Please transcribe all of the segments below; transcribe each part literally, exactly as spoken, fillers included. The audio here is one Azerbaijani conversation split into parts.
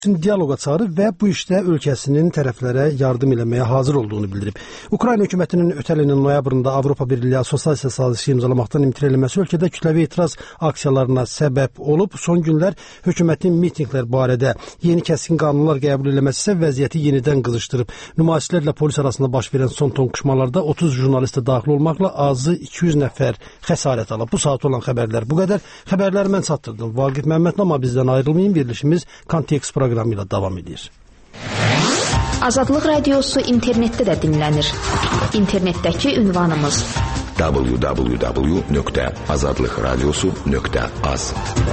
diyaloqa çağırıb və bu işdə ölkəsinin tərəflərə yardım eləməyə hazır olduğunu bildirib. Ukrayna hökumətinin ötən ilin noyabrında Avropa Birliyi assosiasiya sazişi imzalamaqdan imtina eləməsi ölkədə kütləvi etiraz aksiyalarına səbəb olub. Son günlər hökumətin mitinqlər barədə yeni kəskin qanunlar qəbul eləməsi isə vəziyyəti yenidən qızışdırıb. Nümayişçilərlə polis arasında baş verən son toqquşmalarda otuz jurnalist də daxil olmaqla azı iki yüz nəfər xəsarət alıb. Bu saat olan xəbərlər bu qədər. Xəbərləri mən çatdırdım. Vaqif Məmmədli, amma bizdən ayrılmayın. Verilişimiz Kontekst proqramı ilə davam edir. Azadlıq Radiosu internetdə də dinlənir. İnternetdəki ünvanımız w w w nöqtə azadlıq radiosu nöqtə az.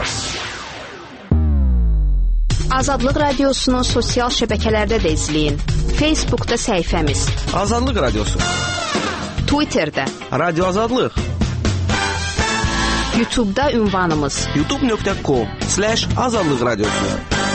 Azadlıq Radiosunu sosial şəbəkələrdə də izləyin. Facebookda səhifəmiz Azadlıq Radiosu, Twitterdə Radio Azadlıq, YouTube'da ünvanımız youtube nöqtə com slash azadlıq radiosu.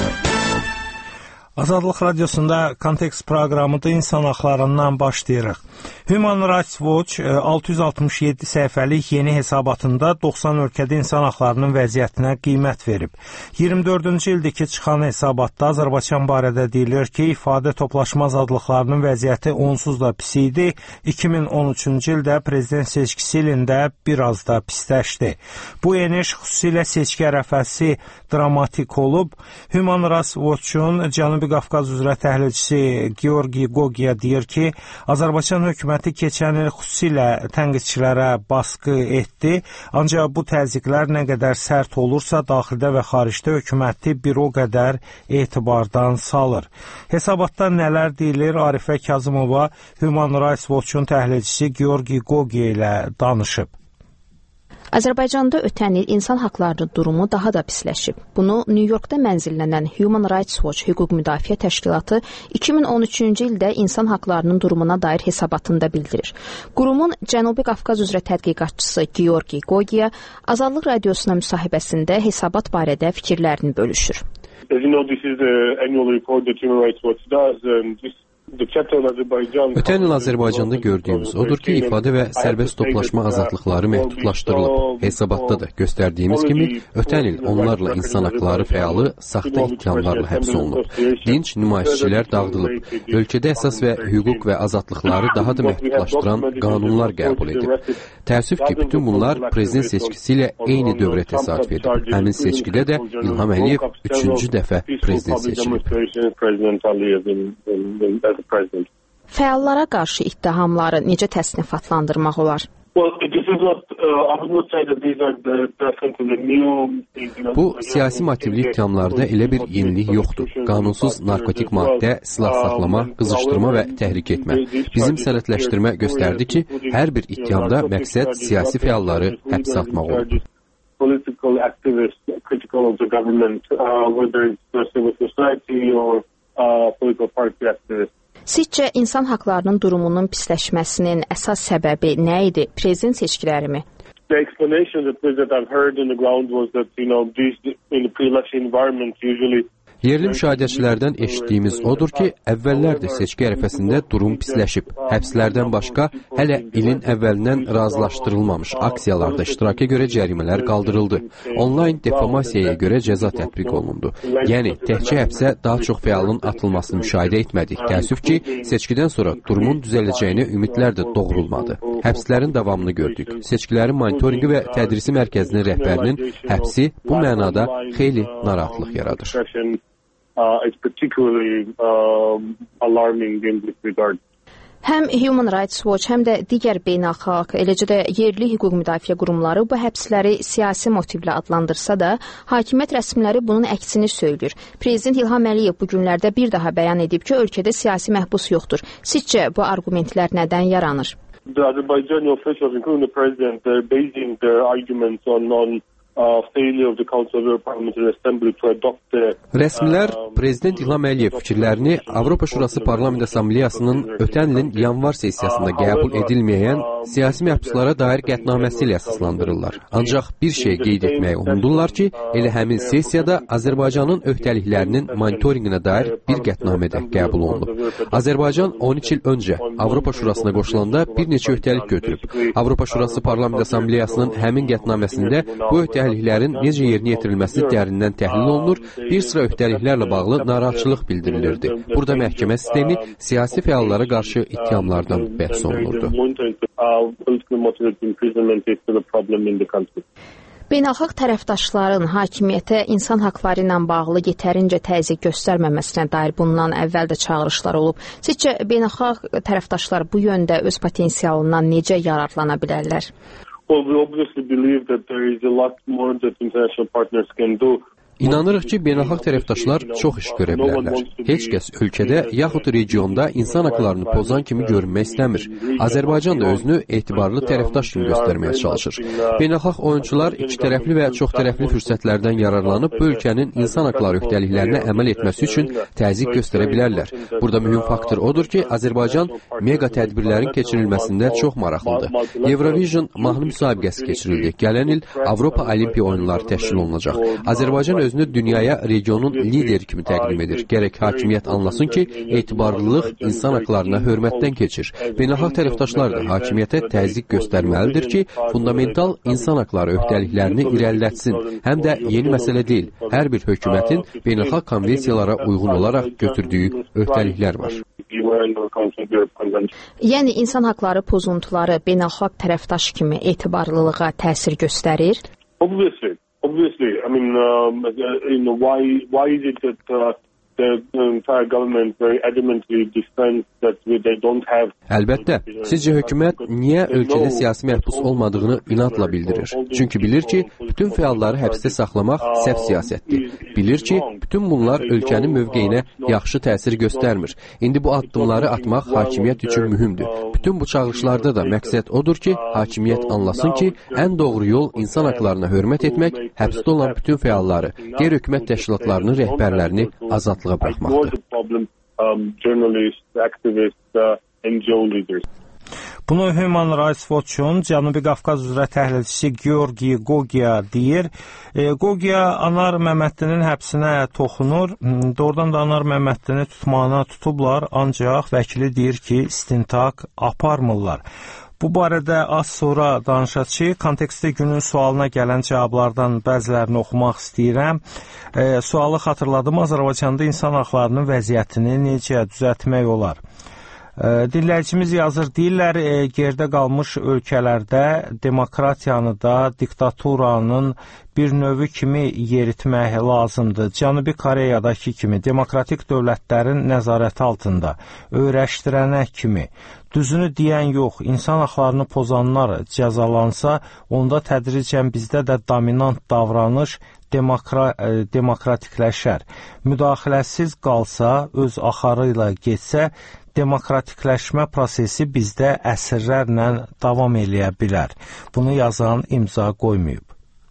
Azadlıq Radiosunda Kontekst proqramıda insan haqlarından başlayırıq. Human Rights Watch altı yüz altmış yeddi səhifəlik yeni hesabatında doxsan ölkədə insan haqlarının vəziyyətinə qiymət verib. iyirmi dördüncü ildəki çıxan hesabatda Azərbaycan barədə deyilir ki, ifadə toplaşma azadlıqlarının vəziyyəti onsuz da pis idi. iki min on üçüncü ildə prezident seçkisi ilində biraz da pisləşdi. Bu eniş xüsusilə seçki ərəfəsi dramatik olub. Human Rights Watch-un Cənubi Qafqaz üzrə təhlilçisi Georgi Gogia deyir ki, Azərbaycan hökuməti keçən il xüsusilə tənqidçilərə basqı etdi, ancaq bu təzyiqlər nə qədər sərt olursa, daxildə və xaricdə hökuməti bir o qədər etibardan salır. Hesabatda nələr deyilir? Arifə Kazımova Human Rights Watch-un təhlilçisi Georgi Gogia ilə danışıb. Azərbaycanda ötən il insan haqlarının durumu daha da pisləşib. Bunu New Yorkda mənzillənən Human Rights Watch hüquq müdafiə təşkilatı iki min on üçüncü ildə insan haqlarının durumuna dair hesabatında bildirir. Qurumun Cənubi Qafqaz üzrə tədqiqatçısı Georgi Gogia Azadlıq Radiosuna müsahibəsində hesabat barədə fikirlərini bölüşür. As you know, this is the annual report that Human Rights Watch does, and this Ötən il Azərbaycanda gördüyümüz odur ki, ifadə və sərbəst toplaşma azadlıqları məhdudlaşdırılıb. Hesabatda da göstərdiyimiz kimi, ötən il onlarla insan haqları fəalı saxta ittihamlarla həbs olunub. Dinc nümayişçilər dağıdılıb. Ölkədə əsas və hüquq və azadlıqları daha da məhdudlaşdıran qanunlar qəbul edib. Təəssüf ki, bütün bunlar prezident seçkisi ilə eyni dövrə təsadüf edib. Həmin seçkidə də İlham Əliyev üçüncü dəfə prezident seçilib. Fəallara qarşı ittihamları necə təsnifatlandırmaq olar? Bu, siyasi motivli ittihamlarda elə bir yenilik yoxdur. Qanunsuz narkotik maddə, silah saxlama, qızışdırma və təhrik etmə. Bizim sənədləşdirmə göstərdi ki, hər bir ittihamda məqsəd siyasi fəalları həbsə atmaq olur. Political activists critical of the government, uh, whether it's civil society or uh, political party activists. Sizcə insan haqlarının durumunun pisləşməsinin əsas səbəbi nə idi? Prezident seçkilərimi? The explanation that, that I've heard on the ground was that, you know, these in the pre-election environment usually Yerli müşahidəçilərdən eşitdiyimiz odur ki, əvvəllərdə seçki ərəfəsində durum pisləşib. Həbslərdən başqa, hələ ilin əvvəlindən razılaşdırılmamış aksiyalarda iştiraka görə cərimələr qaldırıldı. Onlayn deformasiyaya görə cəza tətbiq olundu. Yəni, təkcə həbsə daha çox fəalın atılmasını müşahidə etmədik. Təəssüf ki, seçkidən sonra durumun düzələcəyinə ümidlər də doğrulmadı. Həbslərin davamını gördük. Seçkilərin monitorinqi və tədrisi mərkəzinin rəhbərinin həbsi bu mənada xeyli narahatlıq yaradır. Uh, it's particularly um, alarming in this regard. Həm Human Rights Watch, həm də digər beynəlxalq, eləcə də yerli hüquq müdafiə qurumları bu həbsləri siyasi motivlə adlandırsa da, hakimiyyət rəsmiləri bunun əksini söylür. Prezident İlham Əliyev bu günlərdə bir daha bəyan edib ki, ölkədə siyasi məhbus yoxdur. Sizcə bu arqumentlər nədən yaranır? The Azerbaijani officials, including the president, they're basing their arguments on, on Rəsmilər Prezident İlham Əliyev fikirlərini Avropa Şurası Parlament Assambleyasının ötən ilin yanvar sessiyasında qəbul edilməyən siyasi məhbuslara dair qətnaməsi ilə əsaslandırırlar. Ancaq bir şey qeyd etməyi umudurlar ki, elə həmin sessiyada Azərbaycanın öhdəliklərinin monitorinqinə dair bir qətnamə də qəbul olunub. Azərbaycan on üç il öncə Avropa Şurasına qoşulanda bir neçə öhdəlik götürüb. Avropa Şurası Parlament Assambleyasının həmin qətnaməsində bu öhdəlik öhdəliklərin necə yerinə yetirilməsi dərindən təhlil olunur, bir sıra öhdəliklərlə bağlı narahatçılıq bildirilirdi. Burada məhkəmə sistemi siyasi fəallara qarşı ittihamlardan bəhs olunurdu. Beynəlxalq tərəfdaşların hakimiyyətə insan haqları ilə bağlı yetərincə təzyiq göstərməməsinə dair bundan əvvəl də çağırışlar olub. Sizcə beynəlxalq tərəfdaşlar bu yöndə öz potensialından necə yararlana bilərlər? Well, we obviously believe that there is a lot more that international partners can do. İnanırıq ki, beynəlxalq tərəfdaşlar çox iş görə bilərlər. Heç kəs ölkədə yaxud regionda insan haqlarını pozan kimi görünmək istəmir. Azərbaycan da özünü etibarlı tərəfdaş kimi göstərməyə çalışır. Beynəlxalq oyunçular iki tərəfli və çox tərəfli fürsətlərdən yararlanıb bu ölkənin insan haqları öhdəliklərinə əməl etməsi üçün təzyiq göstərə bilərlər. Burada mühüm faktor odur ki, Azərbaycan mega tədbirlərin keçirilməsində çox maraqlıdır. Eurovision mahnı müsabiqəsi keçirildi. Gələn il Avropa Olimpiya oyunları təşkil olunacaq. Azərbaycan özünü dünyaya regionun lideri kimi təqdim edir. Gərək hakimiyyət anlasın ki, etibarlılıq insan haqlarına hörmətdən keçir. Beynəlxalq tərəfdaşlar da hakimiyyətə təzyiq göstərməlidir ki, fundamental insan haqları öhdəliklərini irəlilətsin. Həm də yeni məsələ deyil. Hər bir hökumətin beynəlxalq konvensiyalara uyğun olaraq götürdüyü öhdəliklər var. Yəni insan haqları pozuntuları beynəlxalq tərəfdaş kimi etibarlılığa təsir göstərir? Obviously. Obviously, I mean, um, you know, why why is it that uh, the entire government very adamantly defends that they don't have? Əlbəttə, sizcə hökumət niyə ölkədə siyasi məhbus olmadığını inadla bildirir? Çünki bilir ki, bütün fəalları həbsdə saxlamaq səhv siyasətdir. Bilir ki, bütün bunlar ölkənin mövqeyinə yaxşı təsir göstərmir. İndi bu addımları atmaq hakimiyyət üçün mühümdür. Bütün bu çağırışlarda da məqsəd odur ki, hakimiyyət anlasın ki, ən doğru yol insan haqlarına hörmət etmək, həbsdə olan bütün fəalları, qeyri-hökumət təşkilatlarının rəhbərlərini azadlığa buraxmaqdır. Bunu Human Rights Watch-un Cənubi Qafqaz üzrə təhlilçisi Georgi Gogia deyir. E, Gogia Anar Məmmədlinin həbsinə toxunur. Doğrudan da Anar Məmmədlini tutmağına tutublar, ancaq vəkili deyir ki, istintaq aparmırlar. Bu barədə az sonra danışacağıq. Kontekstdə günün sualına gələn cavablardan bəzilərini oxumaq istəyirəm. E, sualı xatırladım. Azərbaycanda insan haqlarının vəziyyətini necə düzəltmək olar? E, dinləyicimiz yazır, deyirlər, e, gerdə qalmış ölkələrdə demokratiyanı da diktaturanın bir növü kimi yeritmək lazımdır. Cənubi Koreyadakı kimi demokratik dövlətlərin nəzarəti altında öyrəşdirənə kimi. Düzünü deyən yox, insan haqlarını pozanlar cəzalansa, onda tədricən bizdə də dominant davranış demokra demokratikləşər. Müdaxiləsiz qalsa, öz axarı ilə getsə, demokratikləşmə prosesi bizdə əsrlərlə davam eləyə bilər. Bunu yazan imza qoymayıb.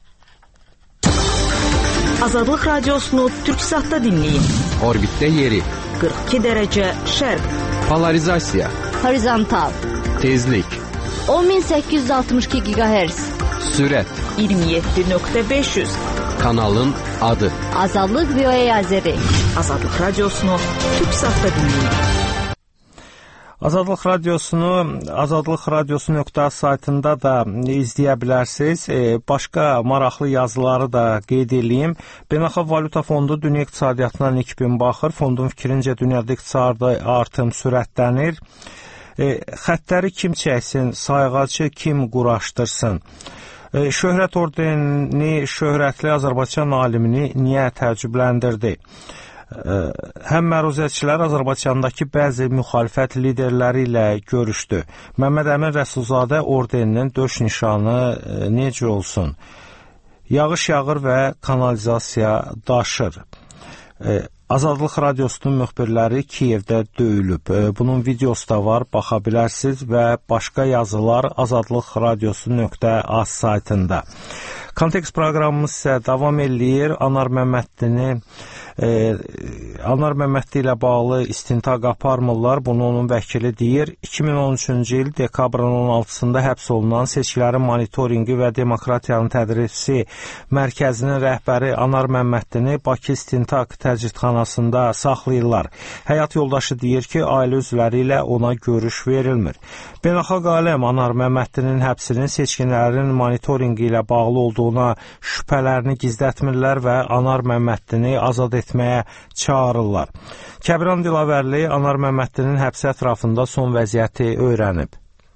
Azadlıq Radiosunu Türksatda dinləyin. Orbitdə yeri. qırx iki dərəcə şərq. Polarizasiya. Horizontal. Tezlik. on min səkkiz yüz altmış iki giqahertz. Sürət. iyirmi yeddi nöqtə beş yüz. Kanalın adı. Azadlıq V O A Azəri. Azadlıq Radiosunu Türksatda dinləyin. Azadlıq Radiosunu azadlıq radiosu nöqtə saytında da izləyə bilərsiniz. E, başqa maraqlı yazıları da qeyd edeyim. Beynəlxalq Valyuta Fondu dünya iqtisadiyyatına nikbin baxır. Fondun fikrincə dünyada iqtisadi artım sürətlənir. E, xəttləri kim çəksin, sayğacı kim quraşdırsın? E, şöhrət ordeni şöhrətli Azərbaycan alimini niyə təəccübləndirdi? Həm məruzəçilər Azərbaycandakı bəzi müxalifət liderləri ilə görüşdü. Məmməd Əmin Rəsulzadə ordeninin döş nişanı necə olsun? Yağış yağır və kanalizasiya daşır. Azadlıq Radiosunun müxbirləri Kiyevdə döyülüb. Bunun videosu da var, baxa bilərsiniz və başqa yazılar azadlıq radiosu nöqtə az saytında. Kontekst proqramımız isə davam eləyir. Anar Məmmədlini e, Anar Məmmədli ilə bağlı istintaq aparmırlar. Bunu onun vəkili deyir. iki min on üçüncü il dekabrın on altısında həbs olunan Seçkilərin Monitorinqi və Demokratiyanın Tədrisi Mərkəzinin rəhbəri Anar Məmmədlini Bakı İstintaq Təcridxanasında saxlayırlar. Həyat yoldaşı deyir ki, ailə üzvləri ilə ona görüş verilmir. Beynəlxalq aləm Anar Məmmədlinin həbsinin seçkinlərin monitorinqi ilə bağlı olduğuna şübhələrini gizlətmirlər və Anar Məmmədlini azad etməyə çağırırlar. Kəbran Dilavərli Anar Məmmədlinin həbsi ətrafında son vəziyyəti öyrənib.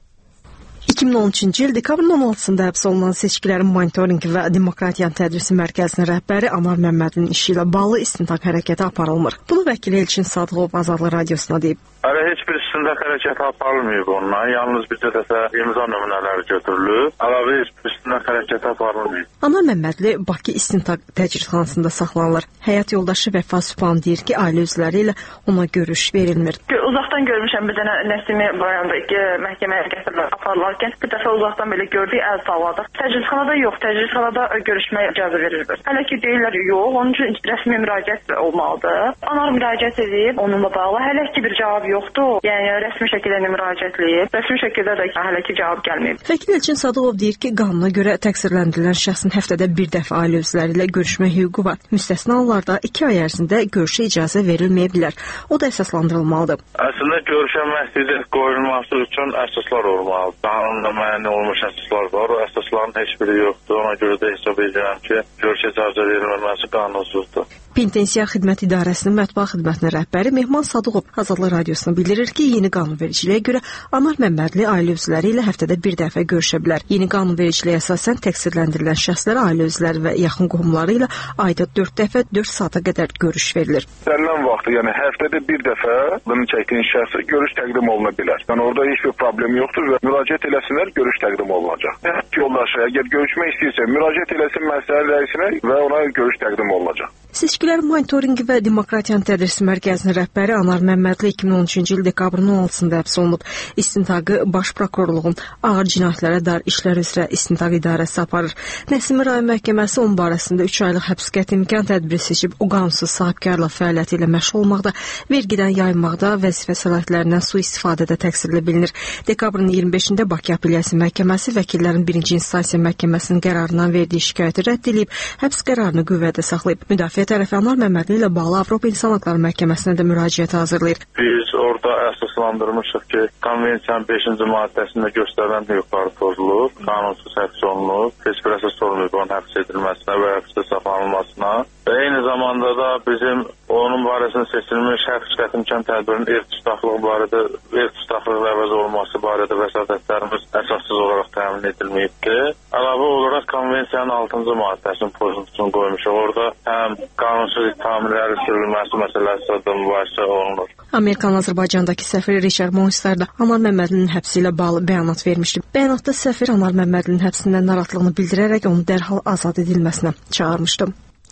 iki min on üçüncü il dekabrın on altısında həbs olunan Seçkilərin Monitorinqi və Demokratiyanın Tədrisi Mərkəzinin rəhbəri Anar Məmmədlinin işi ilə bağlı istintaq hərəkəti aparılmır. Bunu vəkili Elçin Sadıqov Azadlıq Radiosuna deyib. Hələ heç bir istintaq hərəkəti aparılmayıb ondan. Yalnız bircə dəfə imza nümunələri götürülüb. Əlavə heç bir istintaq hərəkəti aparılmayıb. Anar Məmmədli Bakı İstintaq Təcridxanasında saxlanılır. Həyat yoldaşı Vəfa Sübhan deyir ki, ailə üzvləri ilə ona görüş verilmir. Uzaqdan görmüşəm bir dənə Nəsimi rayonunda məhkəməyə gətirilib aparılarkən bir dəfə uzaqdan belə gördük, əl saladıq. Təcridxanada yox, təcridxanada görüşməyə icazə verilmir. Hələ ki deyirlər yox, onun üçün rəsmi müraciət olmalıdır. Anar müraciət edib onunla bağlı hələ ki bir cavab yoxdur. Yəni rəsmi şəkildə müraciət edib, rəsmi şəkildə də hələ ki cavab gəlməyib. Vəkil Elçin Sadıqov deyir ki, qanuna görə təqsirləndirilən şəxsin həftədə bir dəfə ailə üzvləri ilə görüşmə hüququ var. Müstəsna hallarda iki ay ərzində görüşə icazə verilməyə bilər. O da əsaslandırılmalıdır. Əslində görüşə məhdudiyyət qoyulması üçün əsaslar olmalıdır. Qanunda müəyyən olmuş əsaslar var. O əsasların heç biri yoxdur. Ona görə də hesab edirəm ki, görüşə icazə verilməməsi qanunsuzdur. Penitensiya Xidmət İdarəsinin mətbuat xidmətinin rəhbəri Mehman Sadıqov Azadlıq Radiosuna bildirir ki, yeni qanunvericiliyə görə Anar Məmmədli ailə üzvləri ilə həftədə bir dəfə görüşə bilər. Yeni qanunvericiliyə əsasən təqsirləndirilən şəxslərə ailə üzvləri və yaxın qohumları ilə ayda dörd dəfə dörd saata qədər görüş verilir. Səndən vaxtı, yəni həftədə bir dəfə bunu çəkdiyin şəxsə görüş təqdim oluna bilər. Yəni orada heç bir problem yoxdur və müraciət eləsinlər, görüş təqdim olunacaq. Yoldaşı əgər görüşmək istəyirsə, müraciət eləsin məsləhət rəisinə və ona görüş təqdim olunacaq. Seçkilərin Monitorinqi və Demokratiyanın Tədrisi Mərkəzinin rəhbəri Anar Məmmədli iki min on üçüncü il dekabrın on altısında həbs olunub. İstintaqı Baş Prokurorluğun Ağır Cinayətlərə dair İşlər üzrə İstintaq İdarəsi aparır. Nəsimi rayon məhkəməsi onun barəsində üç aylıq həbs qəti imkan tədbiri seçib o qanunsuz sahibkarlıq fəaliyyəti ilə məşğul olmaqda, vergidən yaymaqda, vəzifə səlahiyyətlərindən sui-istifadədə təqsirli bilinir. Dekabrın iyirmi beşində Bakı Apellyasiya Məhkəməsi vəkillərin birinci instansiya məhkəməsinin qərarından verdiyi şikayəti rədd edib, həbs qərarını qüvvədə saxlayıb. Müdafiə tərəfi Anar Məmmədli ilə bağlı Avropa İnsan Hüquqları Məhkəməsinə də müraciət hazırlayır. Biz orada əsaslandırmışıq ki, konvensiyanın beşinci maddəsində göstərilən hüquqları pozulub, qanunsuz həbs olunub, heç bir əsas olmayıb onun həbs edilməsinə və həbsdə saxlanılmasına. Və eyni zamanda da bizim onun barəsində seçilmiş həbs qəti imkan tədbirinin ev tutaqlığı barədə, ev tutaqlığı əvəz olması barədə vəsatətlərimiz əsassız olaraq təmin edilməyibdir. Əlavə olaraq konvensiyanın altıncı maddəsinin pozuntusunu qoymuşuq. Orada həm qanunsuz ittihamların sürülməsi məsələsi də mübahisə olunur. Amerikan Azərbaycandakı səfiri Richard Monster da Anar Məmmədlinin həbsi ilə bağlı bəyanat vermişdi. Bəyanatda səfir Anar Məmmədlinin həbsindən narahatlığını bildirərək onu dərhal azad edilməsinə çağırmışdı.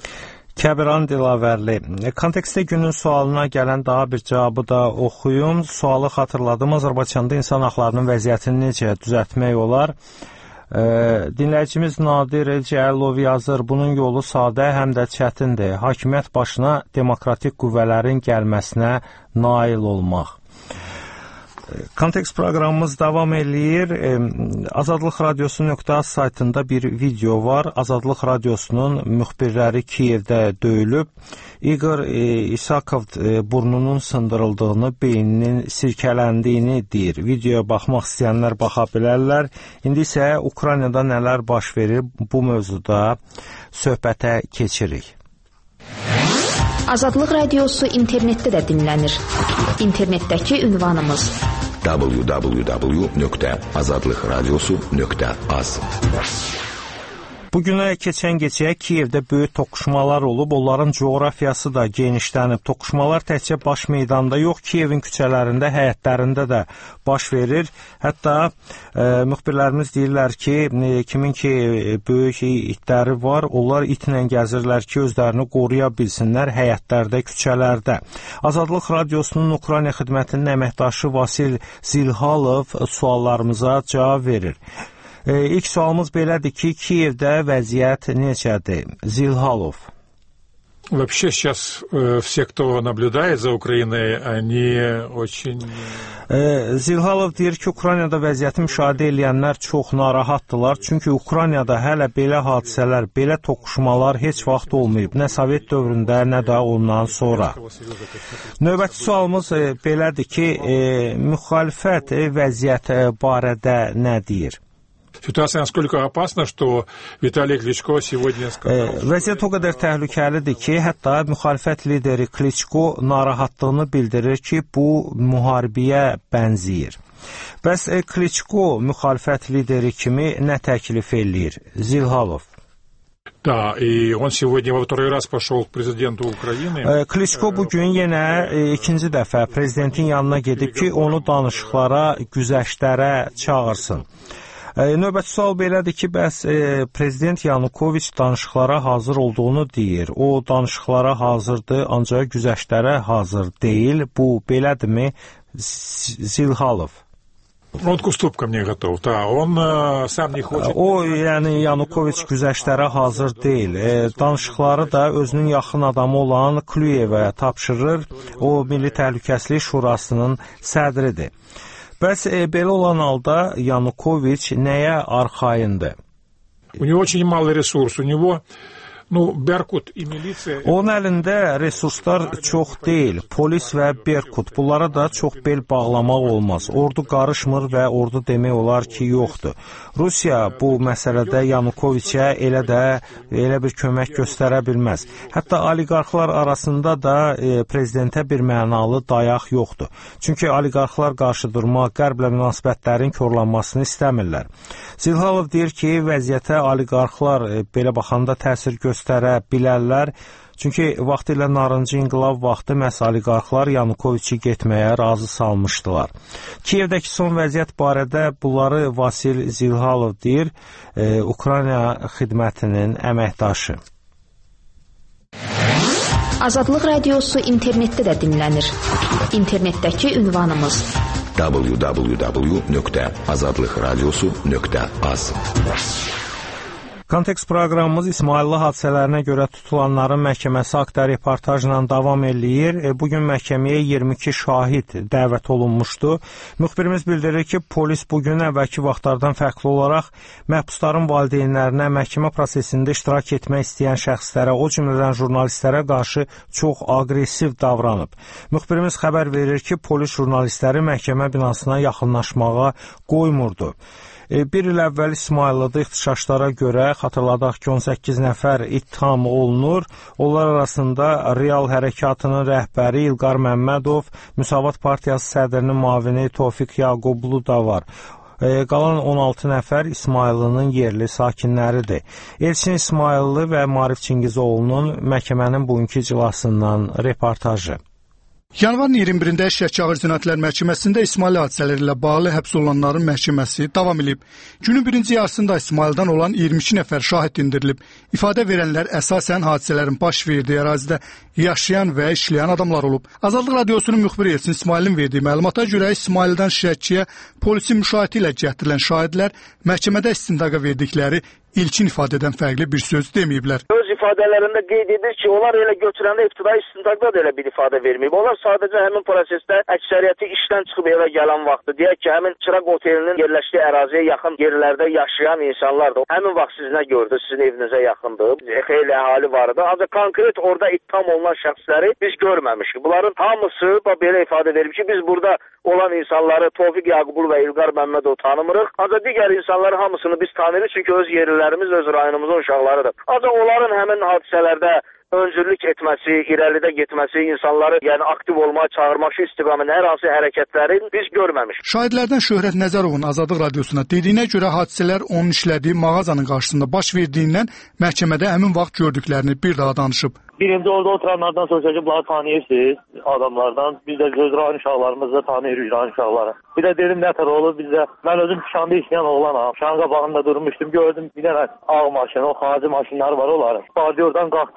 Kəbran Dilavərli. Kontekstdə günün sualına gələn daha bir cavabı da oxuyum. Sualı xatırladım. Azərbaycanda insan haqlarının vəziyyətini necə düzəltmək olar? E, dinləyicimiz Nadir Elcəllov yazır, bunun yolu sadə, həm də çətindir. Hakimiyyət başına demokratik qüvvələrin gəlməsinə nail olmaq. Kontekst proqramımız davam eləyir. Azadlıq Radiosu nöqtə az saytında bir video var. Azadlıq Radiosunun müxbirləri Kiyevdə döyülüb. Igor İsakov burnunun sındırıldığını, beyninin sirkələndiyini deyir. Videoya baxmaq istəyənlər baxa bilərlər. İndi isə Ukraynada nələr baş verir, bu mövzuda söhbətə keçirik. Azadlıq Radiosu internetdə də dinlənir. İnternetdəki ünvanımız w w w nöqtə azadlıq radiosu nöqtə az. Bugünə keçən gecəyə Kiyevdə böyük toqquşmalar olub, onların coğrafiyası da genişlənib. Toqquşmalar təkcə baş meydanda yox, Kiyevin küçələrində, həyətlərində də baş verir. Hətta e, müxbirlərimiz deyirlər ki, e, kimin ki böyük itləri var, onlar itlə gəzirlər ki, özlərini qoruya bilsinlər həyətlərdə, küçələrdə. Azadlıq Radiosunun Ukrayna xidmətinin əməkdaşı Vasil Zilhalov suallarımıza cavab verir. E, ilk sualımız belədir ki, Kiyevdə vəziyyət necədir? Zilhalov. Вообще сейчас э, все, кто наблюдает за Украиной, они очень... E, Zilhalov deyir ki, Ukraynada vəziyyəti müşahidə edənlər çox narahatdılar. Çünki Ukraynada hələ belə hadisələr, belə toqquşmalar heç vaxt olmayıb. Nə Sovet dövründə, nə də ondan sonra. Növbəti sualımız e, belədir ki, e, müxalifət e, vəziyyəti barədə nə deyir? Ситуация настолько опасна, что Виталий Кличко сегодня сказал... Vəziyyət o qədər təhlükəlidir ki, hətta müxalifət lideri Klitschko narahatlığını bildirir ki, bu müharibəyə bənzəyir. Bəs Klitschko müxalifət lideri kimi nə təklif eləyir? Zilhalov. Да, и он сегодня во второй раз пошел к президенту Украины. Klitschko bugün yenə e, ikinci dəfə prezidentin yanına gedib ki, onu danışıqlara, güzəştlərə çağırsın. Növbəti sual belədir ki, bəs e, prezident Yanukoviç danışıqlara hazır olduğunu deyir. O danışıqlara hazırdır, ancaq güzəştlərə hazır deyil. Bu belədirmi? Zilhalov. Он к уступкам не готов. Да, он э, сам не хочет. O, yəni Yanukoviç güzəştlərə hazır deyil. E, danışıqları da özünün yaxın adamı olan Kluyevə tapşırır. O Milli Təhlükəsizlik Şurasının sədridir. Bəs e, belə olan halda Yanukoviç nəyə arxayındır? У него очень малый ресурс. У него, ну, Беркут и милиция... Onun əlində resurslar çox deyil. Polis və Berkut. Bunlara da çox bel bağlamaq olmaz. Ordu qarışmır və ordu demək olar ki, yoxdur. Rusiya bu məsələdə Yanukoviçə elə də elə bir kömək göstərə bilməz. Hətta oliqarxlar arasında da e, prezidentə bir mənalı dayaq yoxdur. Çünki oliqarxlar qarşı durma, qərblə münasibətlərin korlanmasını istəmirlər. Zilhalov deyir ki, vəziyyətə oliqarxlar e, belə baxanda təsir göstərə bilərlər. Çünki vaxtilə narıncı inqilab vaxtı məhz oliqarxlar Yanukoviçi getməyə razı salmışdılar. Kiyevdəki son vəziyyət barədə bunları Vasil Zilhalov deyir, e, Ukrayna xidmətinin əməkdaşı. Azadlıq Radiosu internetdə də dinlənir. İnternetdəki ünvanımız w w w nöqtə azadlıq radiosu nöqtə az. Kontekst proqramımız İsmailli hadisələrinə görə tutulanların məhkəməsi haqda reportajla davam eləyir. Bugün məhkəməyə iyirmi iki şahid dəvət olunmuşdu. Müxbirimiz bildirir ki, polis bugün əvvəlki vaxtlardan fərqli olaraq məhbusların valideynlərinə məhkəmə prosesində iştirak etmək istəyən şəxslərə, o cümlədən jurnalistlərə qarşı çox aqressiv davranıb. Müxbirimiz xəbər verir ki, polis jurnalistləri məhkəmə binasına yaxınlaşmağa qoymurdu. Bir il əvvəl İsmaillidə ixtişaşlara görə xatırladaq ki, on səkkiz nəfər ittiham olunur. Onlar arasında Real Hərəkatının rəhbəri İlqar Məmmədov, Müsavat Partiyası sədrinin müavini Tofiq Yaqublu da var. E, qalan on altı nəfər İsmaillinin yerli sakinləridir. Elçin İsmailli və Marif Çingizoğlu'nun məhkəmənin bugünkü iclasından reportajı. Yanvarın iyirmi birində Şəki Ağır Cinayətlər Məhkəməsində İsmailli hadisələri ilə bağlı həbs olunanların məhkəməsi davam edib. Günün birinci yarısında İsmaildən olan iyirmi iki nəfər şahid dindirilib. İfadə verənlər əsasən hadisələrin baş verdiyi ərazidə yaşayan və işləyən adamlar olub. Azadlıq Radiosunun müxbiri Elçin İsmailin verdiyi məlumata görə İsmaildən Şəkiyə polisin müşahidə ilə gətirilən şahidlər məhkəmədə istintaqa verdikləri ilkin ifadədən fərqli bir söz deməyiblər. Öz ifadələrində qeyd edir ki, onlar elə götürəndə ibtidai istintaqda da elə bir ifadə verməyib. Onlar sadəcə həmin prosesdə əksəriyyəti işdən çıxıb evə gələn vaxtı, deyək ki, həmin Çıraq otelinin yerləşdiyi əraziyə yaxın yerlərdə yaşayan insanlardır. Həmin vaxt siz nə gördünüz? Sizin evinizə yaxındır. Xeyli əhali vardı. Ancaq konkret orada ittiham olunan şəxsləri biz görməmişik. Bunların hamısı belə ifadə verib ki, biz burada olan insanları Tofiq Yaqublu və İlqar Məmmədov tanımırıq. Ancaq digər insanların hamısını biz tanıyırıq, çünki öz yerlilərimiz, öz rayonumuzun uşaqlarıdır. Ancaq onların həmin hadisələrdə öncülük etməsi, irəlidə getməsi, insanları yəni aktiv olmağa çağırması istiqamətində hər hansı hərəkətlərini biz görməmişik. Şahidlərdən Şöhrət Nəzərovun Azadlıq Radiosuna dediyinə görə hadisələr onun işlədiyi mağazanın qarşısında baş verdiyindən məhkəmədə həmin vaxt gördüklərini bir daha danışıb. Birinci orada oturanlardan soruşaq ki, bunları tanıyırsınız adamlardan. Biz də göz rayon uşaqlarımızı da tanıyırıq rayon uşaqları. Bir də dedim nətər olur bizdə. Mən özüm Şuşanda işləyən oğlanam. Şuşanın qabağında durmuşdum. Gördüm bir dənə ağ maşın, o xarici maşınlar var onların. Bardiyordan qalxdı dedi ki,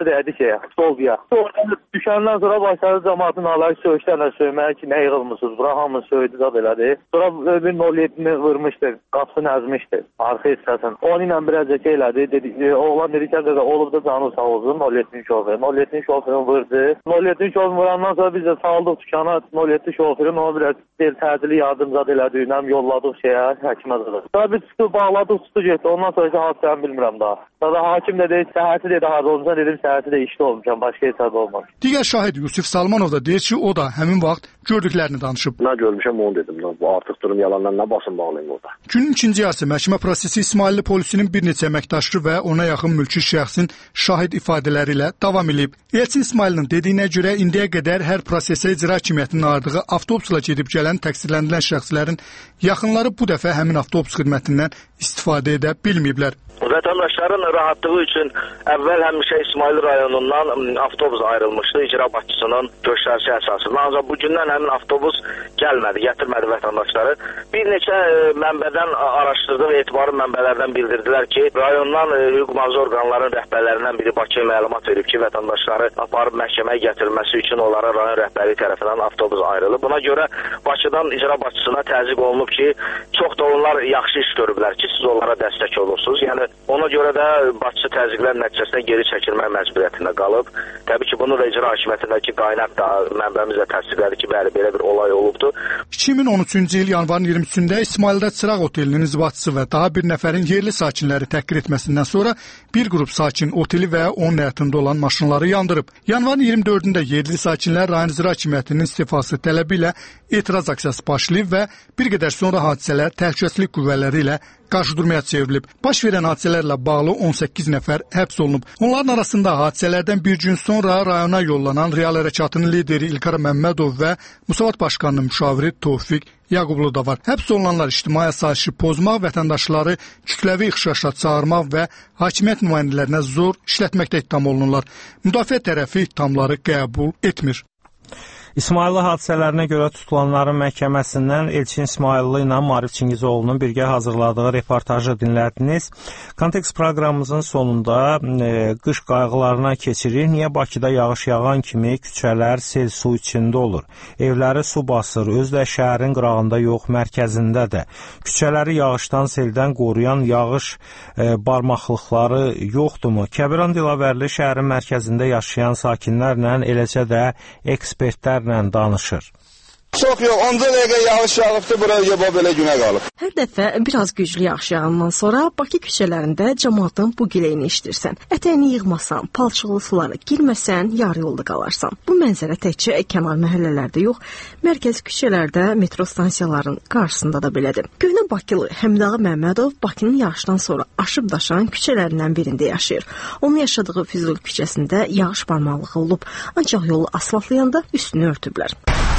şeyə, Solviya. Oradan düşəndən sonra başladı cəmaatın alayı söyüşlərlə söyməyə ki, nə yığılmışsınız, bura hamı söydü zad elədi. Sonra bir nol yeddini vurmuşdu, qapısını əzmişdi, arxa hissəsini. Onu ilə birəcək elədi, dedi, oğlan dedi ki, dedi, olub da canı sağ olsun, nol yeddinin şoförü. nol yeddinin şoförünü vurdu. nol yeddinin şoförünü vurandan sonra biz də saldıq dükana, nol yeddi şoförün onu biraz bir təcili yardım zad elədi, ilə yolladıq şeyə, həkimə zadı. Sonra biz tutub bağladıq, tutub getdi, ondan sonra ki, hadisəni bilmirəm daha. Sonra hakim dedi, səhəti dedi, harada olmuşsan, dedim, səhəti də işdə olmuşam, başqa hesabda olmamış. Digər şahid Yusif Salmanov da deyir ki, o da həmin vaxt gördüklərini danışıb. Nə görmüşəm onu dedim. Bu artıq durum yalandan nə basın bağlayım orada. Günün ikinci yarısı məhkəmə prosesi İsmailli polisinin bir neçə əməkdaşı və ona yaxın mülki şəxsin şahid ifadələri ilə davam edib. Elçin İsmailin dediyinə görə indiyə qədər hər prosesə icra hakimiyyətinin ayırdığı avtobusla gedib gələn təqsirləndirilən şəxslərin yaxınları bu dəfə həmin avtobus xidmətindən istifadə edə bilməyiblər. Vətəndaşların rahatlığı üçün əvvəl həmişə İsmail rayonundan avtobus ayrılmışdı icra başçısının göstərişi əsasında. Ancaq bu gündən həmin avtobus gəlmədi, gətirmədi vətəndaşları. Bir neçə mənbədən araşdırdıq, etibarlı mənbələrdən bildirdilər ki, rayondan hüquq mühafizə orqanlarının rəhbərlərindən biri Bakıya məlumat verib ki, vətəndaşları aparıb məhkəməyə gətirilməsi üçün onlara rayon rəhbərliyi tərəfindən avtobus ayrılıb. Buna görə Bakıdan icra başçısına təzyiq olunub ki, çox da onlar yaxşı iş görüblər ki, siz onlara dəstək olursunuz. Yəni ona görə də başçı təzyiqlər nəticəsində geri çəkilmək məcburiyyətində qalıb. Təbii ki, bunu da icra hakimiyyətindəki qaynaq da mənbəmiz də təsdiqlədi ki, bəli, belə bir olay olubdu. iki min on üçüncü il yanvarın iyirmi üçündə İsmaildə Çıraq otelinin inzibatçısı və daha bir nəfərin yerli sakinləri təhqir etməsindən sonra bir qrup sakin oteli və onun həyatında olan maşınları yandırıb. Yanvarın iyirmi dördündə yerli sakinlər rayon icra hakimiyyətinin istifası tələbi ilə etiraz aksiyası başlayıb və bir qədər sonra hadisələr təhlükəsizlik qüvvələri ilə qarşıdurmaya çevrilib. Baş verən hadisələrlə bağlı on səkkiz nəfər həbs olunub. Onların arasında hadisələrdən bir gün sonra rayona yollanan Real Hərəkatının lideri İlqar Məmmədov və Musavat Başqanının müşaviri Tofiq Yaqublu da var. Həbs olunanlar ictimai asayişi pozmaq, vətəndaşları kütləvi ixşaşa çağırmaq və hakimiyyət nümayəndələrinə zor işlətməkdə ittiham olunurlar. Müdafiə tərəfi ittihamları qəbul etmir. İsmailli hadisələrinə görə tutulanların məhkəməsindən Elçin İsmailli ilə Marif Çingizoğlu'nun birgə hazırladığı reportajı dinlədiniz. Kontekst proqramımızın sonunda e, qış qayğılarına keçirik. Niyə Bakıda yağış yağan kimi küçələr sel su içində olur? Evləri su basır, özü də şəhərin qırağında yox, mərkəzində də. Küçələri yağışdan, seldən qoruyan yağış e, barmaqlıqları yoxdurmu? Kəbiran Dilavərli şəhərin mərkəzində yaşayan sakinlərlə, eləcə də ekspertlər danışır. Çox yox, on dəqiqə yağış yağıbdı, buraya belə günə qalıb. Hər dəfə biraz güclü yağış yağandan sonra Bakı küçələrində cəmaatın bu gileyini eşidirsən. Ətəyini yığmasan, palçıqlı suları girməsən, yarı yolda qalarsan. Bu mənzərə təkcə kənar məhəllələrdə yox, mərkəzi küçələrdə metro stansiyaların qarşısında da belədir. Köhnə Bakılı Həmdağı Məmmədov Bakının yağışdan sonra aşıb daşan küçələrindən birində yaşayır. Onun yaşadığı Füzuli küçəsində yağış barmaqlığı olub, ancaq yolu asfaltlayanda üstünü örtüblər.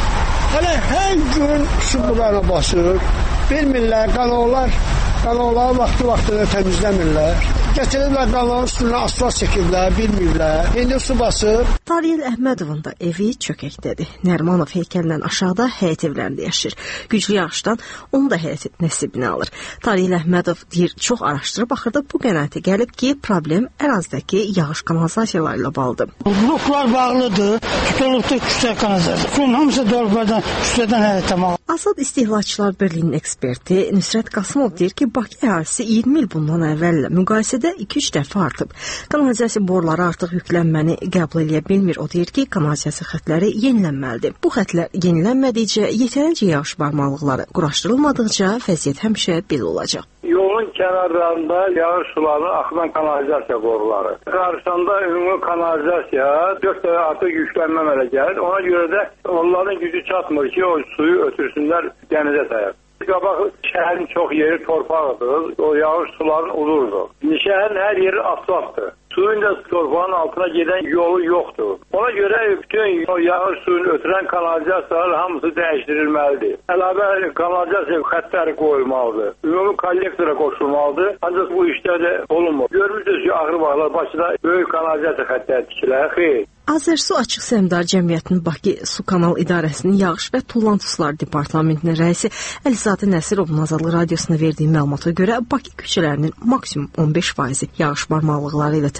Hələ hər gün su buranı basır, bilmirlər, qanallar, qanalları vaxtı-vaxtında təmizləmirlər. Gətiriblər qanalın üstünə asfalt çəkiblər, bilmirlər. İndi su basır. Tariyel Əhmədovun da evi çökəkdədir. Nərmanov heykəlindən aşağıda həyət evlərində yaşayır. Güclü yağışdan onu da həyət nəsibini alır. Tariyel Əhmədov deyir, çox araşdırıb baxırdı, bu qənaətə gəlib ki, problem ərazidəki yağış kanalizasiyaları ilə bağlıdır. Bloklar bağlıdır, tutulubdur küçə kanalizasiya. Suyun hamısı dörbədən, küçədən həyətə mal. Azad İstehlakçılar Birliyinin eksperti Nüsrət Qasımov deyir ki, Bakı ərazisi iyirmi il bundan əvvəllə müqayisədə iki üç dəfə artıb. Kanalizasiya boruları artıq yüklənməni qəbul edə bilmir. O deyir ki, kanalizasiya xətləri yenilənməlidir. Bu xətlər yenilənmədikcə, yetərincə yağış barmaqlıqları quraşdırılmadıqca vəziyyət həmişə belə olacaq. Yolun kənarlarında yağış sularının axıdan kanalizasiya boruları. Qarşısında ümumi kanalizasiya dörd dəfə artıq yüklənmə əmələ gəlir. Ona görə də onların gücü çatmır ki, o suyu ötürsünlər dənizə sayar. Qabaq şəhərin çox yeri torpaqdır, o yağış suların udurdur. Şəhərin hər yeri asfaltdır. Suyun da torpağın altına gedən yolu yoxdur. Ona görə bütün o yağış suyunu ötürən kanalizasiyalar hamısı dəyişdirilməlidir. Əlavə kanalizasiya xəttləri qoyulmalıdır. Ümumi kollektora qoşulmalıdır. Ancaq bu işlər də olunmur. Görmüşsünüz ki, axır vaxtlar Bakıda böyük kanalizasiya xəttləri tikilər. Xeyr. Azərsu Açıq Səhmdar Cəmiyyətinin Bakı Su Kanal İdarəsinin Yağış və Tullantı Suları Departamentinin rəisi Əlizadə Nəsirovun Azadlıq Radiosuna verdiyi məlumata görə Bakı küçələrinin maksimum on beş faizi yağış barmaqlıqları ilə təmin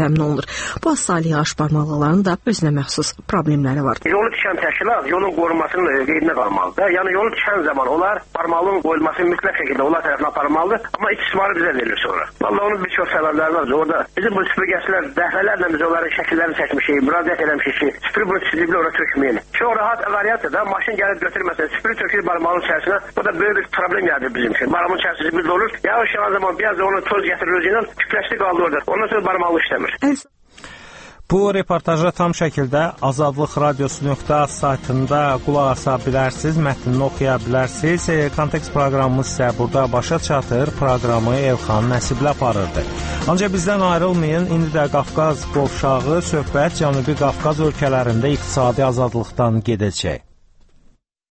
təmin olunur. Bu asali yağış barmaqlıqlarının da özünə məxsus problemləri var. Yolu düşən təşkilat yolun qorunmasının qeydinə qalmalıdır. Yəni yolu düşən zaman onlar barmaqlığın qoyulması mütləq şəkildə onlar tərəfindən aparılmalıdır. Amma istismarı bizə verilir sonra. Vallahi onun bir çox səbəbləri var. Orada bizim bu süpürgəçilər dəfələrlə biz onların şəkillərini çəkmişik, müraciət eləmişik ki, süpürü bunu çizibli oraya tökməyin. Çox rahat variantdır da, maşın gəlib götürməsə, süpürü tökülür barmağın içərisinə. Bu da böyük bir problem yaradır bizim üçün. Barmağın içərisində bir olur. Yağış yağan zaman biraz da onu toz gətirir özündən, küpləşdi qaldı orada. Ondan sonra barmaqlı işləmir. Bu reportaja tam şəkildə azadlıq radiosu nöqtə az saytında qulaq asa bilərsiniz, mətnini oxuya bilərsiniz. Kontekst proqramımız isə burada başa çatır. Proqramı Elxan Nəsiblə aparırdı. Ancaq bizdən ayrılmayın. İndi də Qafqaz qovşağı söhbət Cənubi Qafqaz ölkələrində iqtisadi azadlıqdan gedəcək.